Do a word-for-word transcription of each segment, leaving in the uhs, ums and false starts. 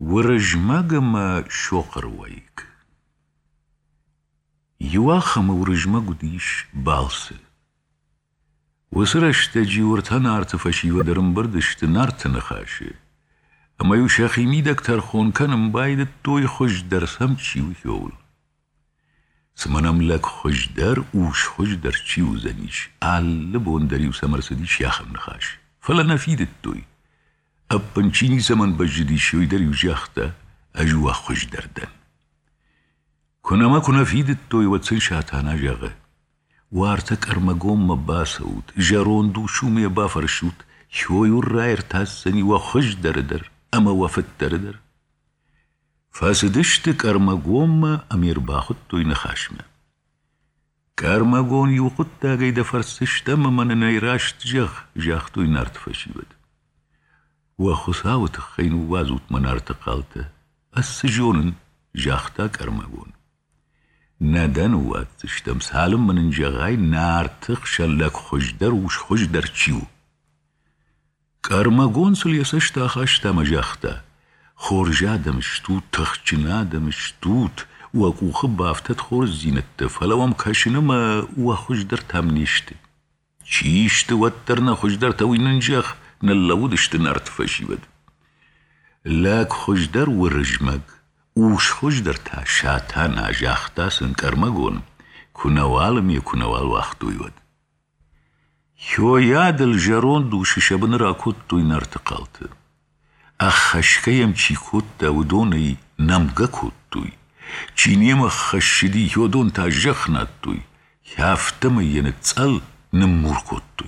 ورجماغما شوقر ويك يواخم ورجماغو ديش بالسه وسرش تجي ورتان ارتفشي ودرم بردش تنارت نخاشي اما يو شاخي ميدك ترخون كانم بايد توي خوش درسم چي ويول سمنم لك خوش در اوش خوش در چي وزنيش عال بوندري وسمرسدي شاخم نخاش فلا نفيد التوي ابنچيني زمن بجدي شوي در يجاختا اجوا خوش دردن كنا ما كنا فيد التوي وتسن شاتانا جاغه وارتك ارمغوم مباسود جارون دو شومي بافرشوت شوي الراير تاسني وخش دردر اما وفت دردر فاسدشتك ارمغوم امير باخد توي نخاشمه كارمغون يوقت تاقي دفرسشت اما من نيراشت جاخ جاخ توي نارت فشيبد وخساوت خين وازوت منارت قالته السجون جاختاك ارمغون نادن واتشتم سالم من انجغاي نارتق شلك خجدر وش خجدر چيو كارمغون سليسشتا خاشتا مجاختا خورجا دمشتوت تخچنا دمشتوت وكو خبافتت خور زينت فلوام كاشنما وخجدر تامنيشت چيشت واترنا خجدر توي ننجاخ نلودشت نارت فشيبد لاك خجدر ورجمك وش خجدر تا شاتانا جاختا سن كارمغون كنوالم يكنوال واختو يود شو ياد الجارون دوش شبن راكوت توي نارت قالت اخشكيم چي كوتا ودوني نمغا كوتوي چينيم خشدي يودون تا جخنات توي يافتم ينتصل نمور كوتوي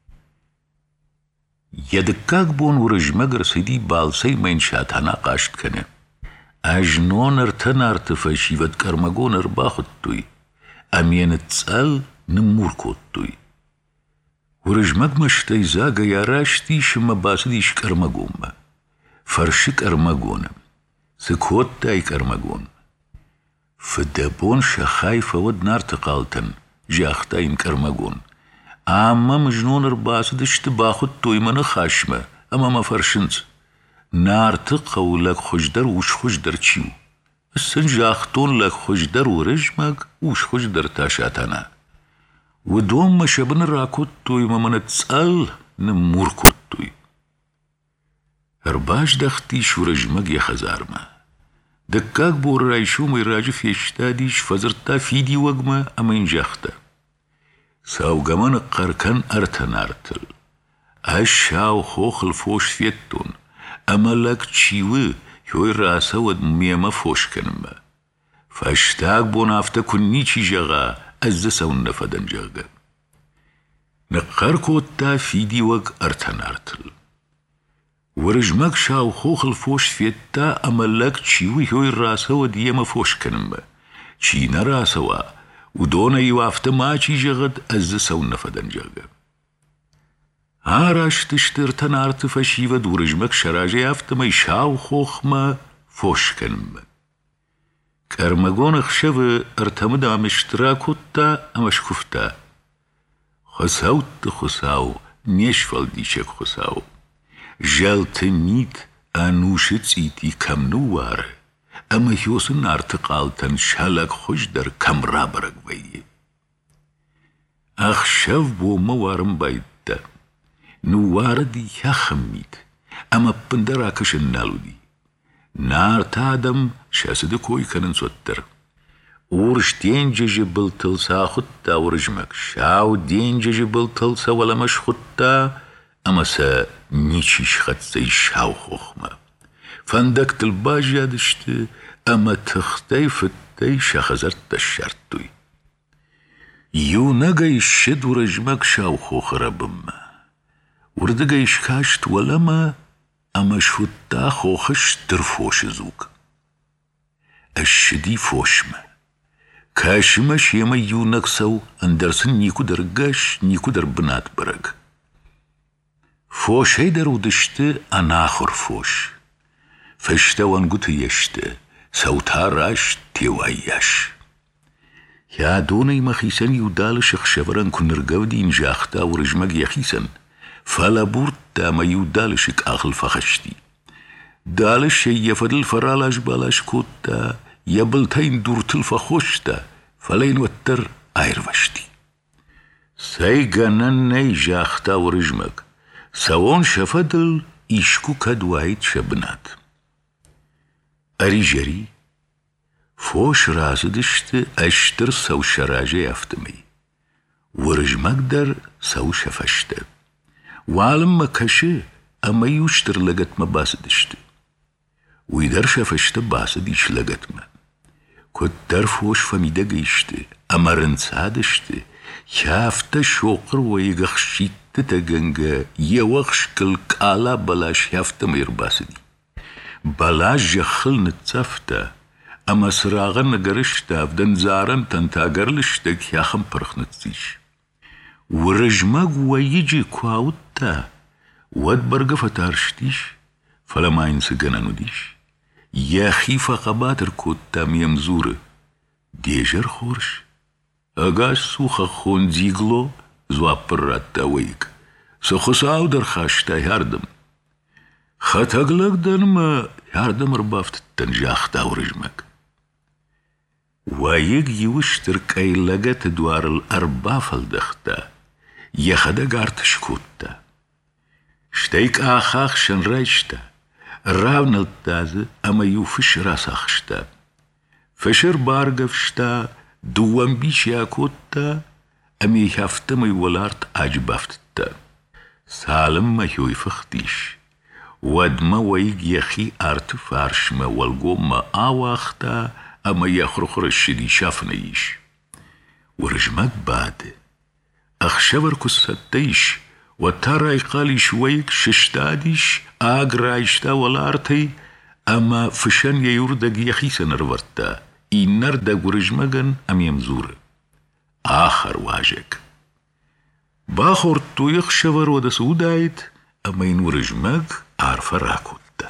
يدكاك بون ورجمغ رسيدي بالسي من شاتانا قاشت كنه اجنون ارتن ارتفشي ود كارمغون ارباخت توي امين تسال نمور كوتوي ورجمغ مشتي زاغا ياراشتي شما باسديش كارمغون فرشك ارمغون سكوت تاي كارمغون فدبون شخايفة ود نار تقالتن جاختاين كارمغون اما مجنون ارباسدش تباخت توي من خاشمه اما ما فرشنز نار تقو لك خجدر وش خجدر چيو السنجاختون لك خجدر ورجمك وش خجدر تاشاتنا ودوم ما شبن راكوت توي ما من تسأل نمور كوت توي هرباش دختيش ورجمك يا خزارما دكاك بور رايشو ميراجف يشتاديش فزرتا فيدي وقما اما انجاختا ساوغمان قركن ارتن ارتل اشاو خوخ الفوش فيتون اما لك چيوه يوي راسا ود ميما فوش كنما فاشتاق بونافتا كنيچي جغا ازسا ونفدن جغا نقر كوتا فيدي وق ارتن ارتل ورجمك شاو خوخ الفوش فيتا اما لك چيوه يوي راسا ود يما فوش كنما چينا راسا وا ودونا يوافتا ما چي جغد ازسا ونفدن جغا هاراش تشترتن ارتفشي ود ورجمك شراجة يافتما يشاو خوخما فوش كنما كارمغون خشب ارتمدا مشتراكوتا امش كفتا خساوت خساو نيشفل ديشك خساو جالت ميت انوش تسيتي كم نوار اما يوسن ارتقالتن شالك خوش در كم رابرق بيه اخشف بو موارم بايتا نواردي يخميت اما بندراكش النالو دي نار تادم شاسد كوي كنن سوتر ورش دينجج بلتل سا خطا ورجمك شاو دينجج بلتل سا ولا مش خطا اما سا نيشيش خط زي شاو خوخما فندكت الباجة دشت اما تختي فتي شخزرت الشرطوي يو نغي الشد ورجمك شاو خوخ ربما وردقا يشكاشت ولما اما شوتا خوخش ترفوش زوك الشدي فوشما كاشمش يما يو نقصو اندرسن نيكو درقاش نيكو در بنات برق فوش هيدر ودشت اناخر فوش فشتا وانقوت يشت سوتا راش تيواياش يا دوني مخيسن يودال شخشبران كنرقاو دي انجاختا ورجمك يخيسن فلا بورتا ما يودالشك آخل فخشتي دالش يفدل فرالاش بالاش كوتا يبلتين دورتل فخوشتا فلين وتر ايروشتي سيغنن ني جاختا ورجمك سوون شفدل إشكو كدوايت شبنات أري جري فوش رازدشت أشتر سو شراجة يفتمي ورجمك در سو شفشت وعالم مكشي أما يوشتر لغت ما باسدشت ويدر شفشت باسديش لغت ما كتر فوش فميدا قيشت أما رنسادشت يافت شوقر ويغخشيت تتغنغ يوخش كل كالا بلاش يافت مير باسدي بلاش جخل نتسفتا أما سراغن نقرشتا بدن زارن تنتاقرلشتك ياخم برخ نتسيش ورجمك ويجي كواوتا واد برغ فتارشتيش فلما ينسقنا نديش يا خيفة قباتر كوتا ميمزور ديجر خورش اغاش سوخا خون زيغلو زوابراتا ويك سخصاو در خاشتا ياردم خطاقلق دنما ياردم ربافت التنجاختا ورجمك وايق يوشتر كاي لغت دوار الأرباف الدختا يخدا قارتش كوتا شتيك آخاخ شن رايشتا راون التازة أما يوفش راساخشتا فشر بارغفشتا دوام بيشيا كوتا أمي هفتم يولارت أجبافتتا سالم ما يوي فختيش ودما ويق يخي أرت فارشما والقو ما آواختا أما يخرخر الشدي شافنيش ورجمك بعد أخشبر كستيش وترى يقالي شويك ششتاديش آقرايشتا والارتي أما فشان يوردق يخي سنرورتا إنر دق ورجمكن أم يمزور آخر واجك باخر تو يخشبر ودا سودايت أما ين ورجمك عارفة راكوتا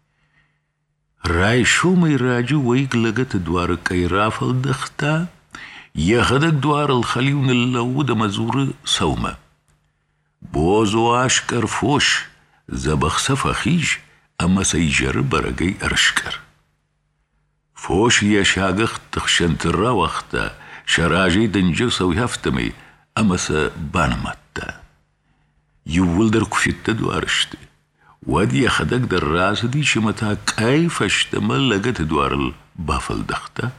راي شو ما يراجو ويق لغت دوار كي رافل دختا يخدك دوار الخليون اللود مزور سوما بوزو اشكر فوش زبخ سفخيش اما سيجر برقي ارشكر فوش يشاقخ تخشن ترى وقتا شراجي دنجر سوي هفتمي اما سبانمتا يولدر كفت دوارشتي وادي يخدك در راس دي شمتا كيف اشتمل لغت دوار البافل دختا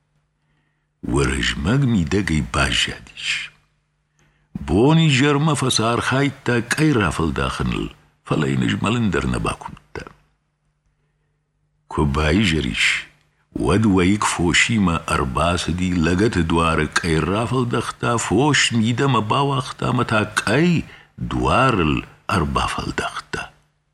ورجمك ميدقي باجاديش بوني جرمه فصار خايتا كي رافل داخل فلا ينجملن در نباكمتا كوباي جريش ود ويك فوشيما أرباس دي لغت دوار كي رافل دختا فوش ميدا مباوختا متا كي دوار الأربافل دختا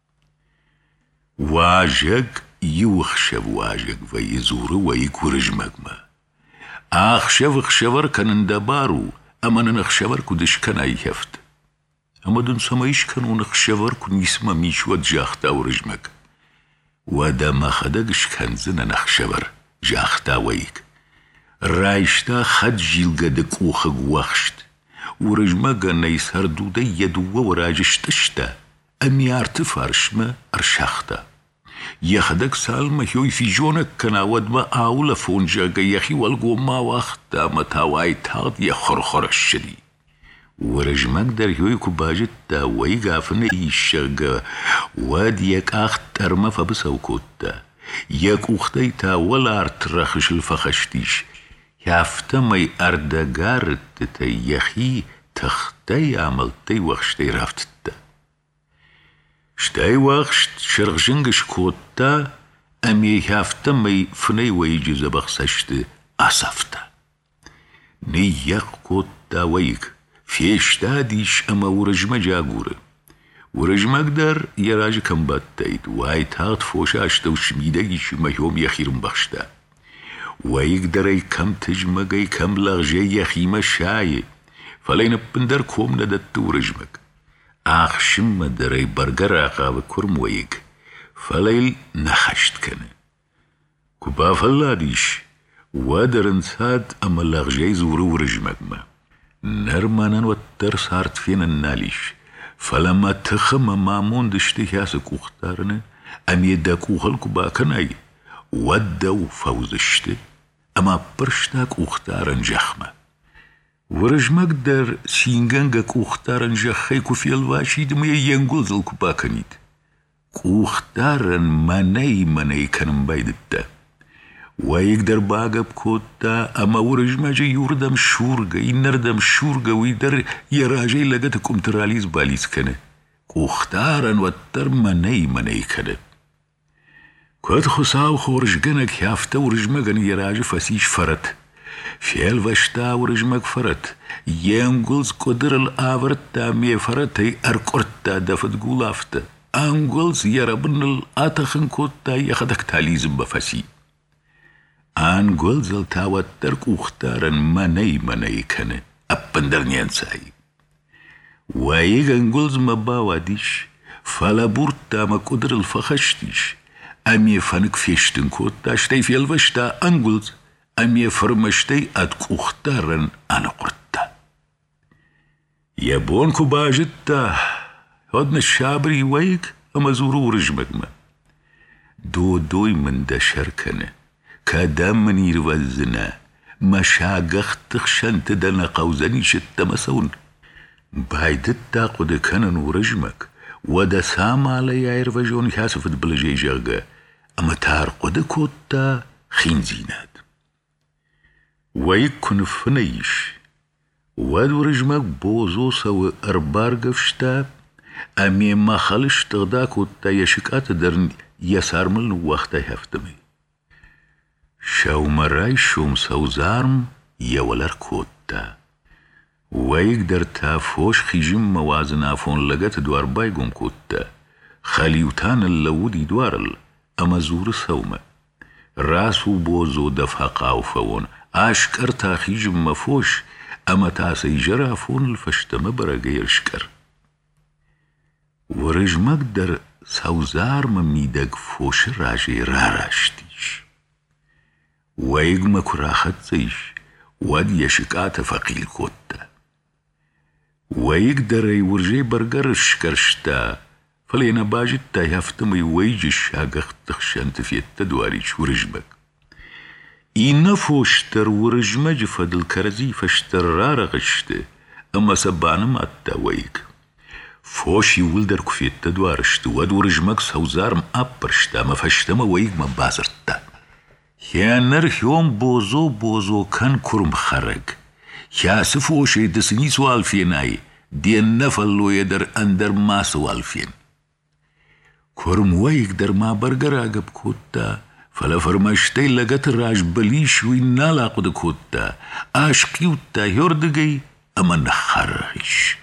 واجك يوخشب واجك ويزور ويك ورجمك ما آخشب خشبر كان دبارو أما نخشبر كدش كان يهفت أما دون سمايش كانوا نخشبر كن يسمى ميشوات جاختا ورجمك ودا ما خدقش كان زنا نخشبر جاختا ويك رايشتا خد جيلغا دك وخق وخشت ورجمك نيس هردودا يدوه وراجشتشتا أمي ارتفارشما أرشاختا يخدك سالما هيوي في جونك كنا ودما آولا فونجا يخي والقو ما وقتا متاواي تاغد يخرخر الشدي ورجمك در هيوي كباجتا ويقافن إيشاقا واد يك آخت ترما فبسو كوتا يك أختيتا ولا ارترخش الفخشتيش يافتمي أردقارت تا يخي تختي عملتي وخشتي رافتتا شتاي وخشت شرغجنگش كوتا أمي هافتمي فني ويجي زبخسشت أصفتا نيق كوتا ويك فيشتا ديش أما ورجمة جاقورة ورجمة قدر يراج كم باتايد وايت هات فوشا اشتا وشميدايش ما يوم يخيرم بخشتا ويقدر اي كم تجمق كم لغجي يخيمة شاي فلين بندر كوم ندت ورجمك آخشم دري برگر آقا كرم ويك فليل نخشت كنه كبا فلاديش ودرنساد أما لغجي زورو ورجمك ما نرمانا وتر صارت فينا الناليش فلما تخم مامون دشتي ياسك اختارنا ام يداكو خلقو باكناي ودو فوزشت اما برشتاك اختارن جخمه ورجمك در سينغنغك اختارن جخيكو في الواشي دمي ينقل زلكو باكنيد اختارن مني مني كنم بايدتا ويقدر باقب كوتا اما ورجماجي يوردم شورغا ينردم شورغا ويدر يراجي لغتكم تراليز باليز كنه اختارن وتر مني مني كنه كود خساو خورجغنك يافتا ورجمغن يراجي فسيش فرت فيل وشتا ورجمك فرت ينقلز قدر الآورتا مي فرتي ارقرتا دفت قولافتا انقلز يربن الاتخن كوتا يخدك تاليزم بفسي انقلز التاوترك اختارن مني مني كنه ابندر نينساي ويغ انقلز مباواديش فلا بورتا ما قدر الفخشتيش امي فنك فيشتن كوتا شتي فيل وشتا انقلز امي فرمشتي اتك اختارن انا قرتا يبونكو باجتا هدن الشابري ويك اما زورو رجمك دو دوي من دا شركنه كادام من يروزنا مشاقخ تخشنت دنا قوزني شت مسون بايدتا قد كنن ورجمك ودا سام علي يروجون ياسفت بلجي جرقا اما تار قد كوتا خينزينات ويكون فنيش وادو رجمك بوزو سو اربارقفشتا امي ما خلش تغداكو تا يشكات درن يسار من وقتا هفتمي شاو مراي شوم سوزارم يولر كوتا ويقدر تافوش خيجم موازن افون لغت دوار بايقوم كوتا خليوتان اللودي دوارل اما زور سوما راسو بوزو دفها قاوفون اشكر تا خيجم مفوش اما تاسي جرافون الفشتم برقير شكر ورجمك در سوزار مميدق فوش راجي راراشتيش ويقمك راخت زيش واد يشكات فقيل كوتا ويقدر يورجي برقر شكرشتا فلينا باجتا يفتمي ويجي الشاقخ تخشانت في التدواريش ورجمك إنا فوشتر ورجمج فدل كرزي فشتر رارغشت اما سبانا ماتا ويك فوشي ولدر كفي التدوارشت واد ورجمك سوزارم أبرشتا ما فشتما ويك ما بازرتا يانر يوم بوزو بوزو كان كرم خرق ياسفو شي دسني سوال فيناي دين نفلو يدر اندر ما سوال فين كرم ويك در ما برگر عقب كوتا فلا فرماشتي لغت راج بليش وينالا قد كوتا عاشقيوتا يردقي اما نخرش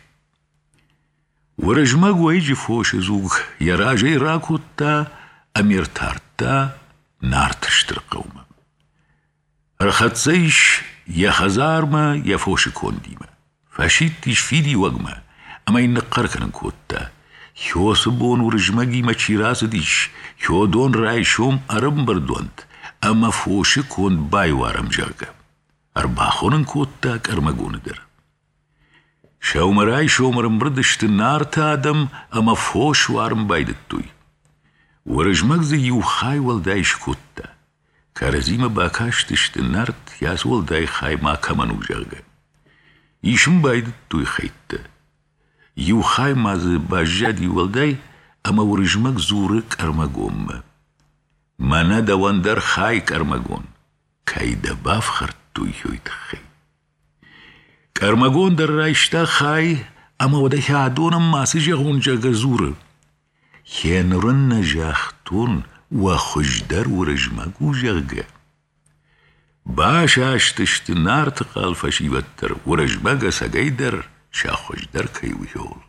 ورجمك ويجي فوش زوغ يراجي راكوتا امير تارتا نار تشتر قوما رخت زيش يا خزارما يا فوش كونديما فاشيتيش فيدي وقما اما ينقر كنن كوتا يو سبون ورجمكي ما تشيراس ديش يو دون رايشوم ارم بردوند اما فوش كون باي وارم جاقا ارباخونن كوتا كرمقون در شاوم رايشوم ارم بردشت النار تادم اما فوش وارم بايدتوي ورجمك زي يو خاي والدايش كوتا كارزيما باكاش تشت النارت ياس والداي خاي ما كمانو جاقا يشم بايدتوي خيتا يو خاي ماز باجادي والداي اما ورجمك زورك ارمقوم مانا دواندر خاي كارمقون كاي دباف خرطوي يويتخي كارمقون در رايشتا خاي اما ودا يادونم ماسي جاغون جاقا زور ينرن جاختون وخجدر ورجمك وجاقا باش اشتشت نار تقال فشيبتر ورجمك ساقايدر شا خجدر كي ويول